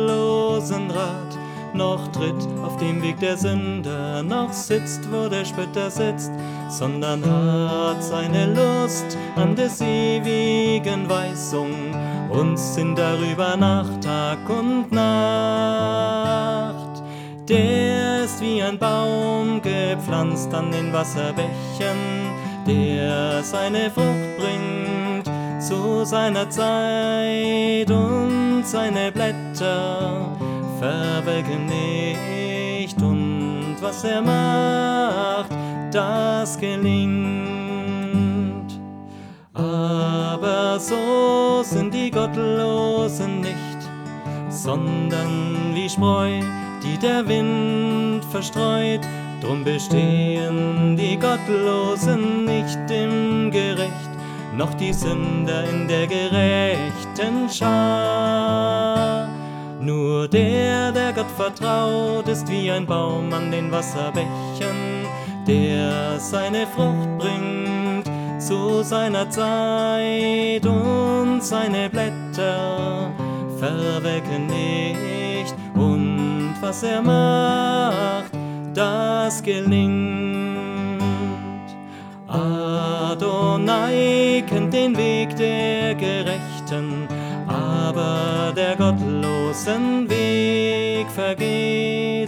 gottlosen Rat, noch tritt auf dem Weg der Sünder, noch sitzt, wo der Spötter sitzt, sondern hat seine Lust an des ewigen Weisung und sinnt darüber Nacht, Tag und Nacht. Der ist wie ein Baum gepflanzt an den Wasserbächen, der seine Frucht bringt zu seiner Zeit, und seine Blätter verwelken nicht, und was er macht, das gelingt. Aber so sind die Gottlosen nicht, sondern wie Spreu, die der Wind verstreut. Drum bestehen die Gottlosen nicht im Gericht, noch die Sünder in der gerechten Schar. Nur der Gott vertraut, ist wie ein Baum an den Wasserbächen, der seine Frucht bringt zu seiner Zeit, und seine Blätter verwelken nicht, und was er macht, das gelingt. Adonai kennt den Weg der Gerechten, aber der gottlosen Weg vergeht.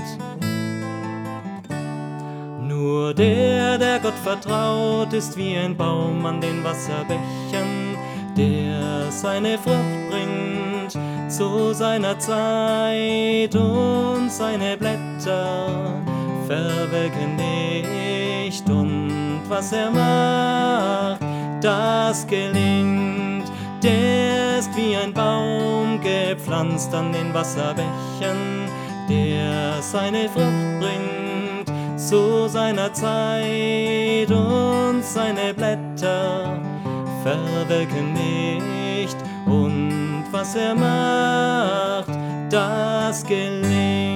Nur der Gott vertraut, ist wie ein Baum an den Wasserbächen, der seine Frucht bringt zu seiner Zeit, und seine Blätter verwelken nicht, und was er macht, das gelingt. Der ist wie ein Baum gepflanzt an den Wasserbächen, der seine Frucht bringt zu seiner Zeit, und seine Blätter verwelken nicht, und was er macht, das gelingt.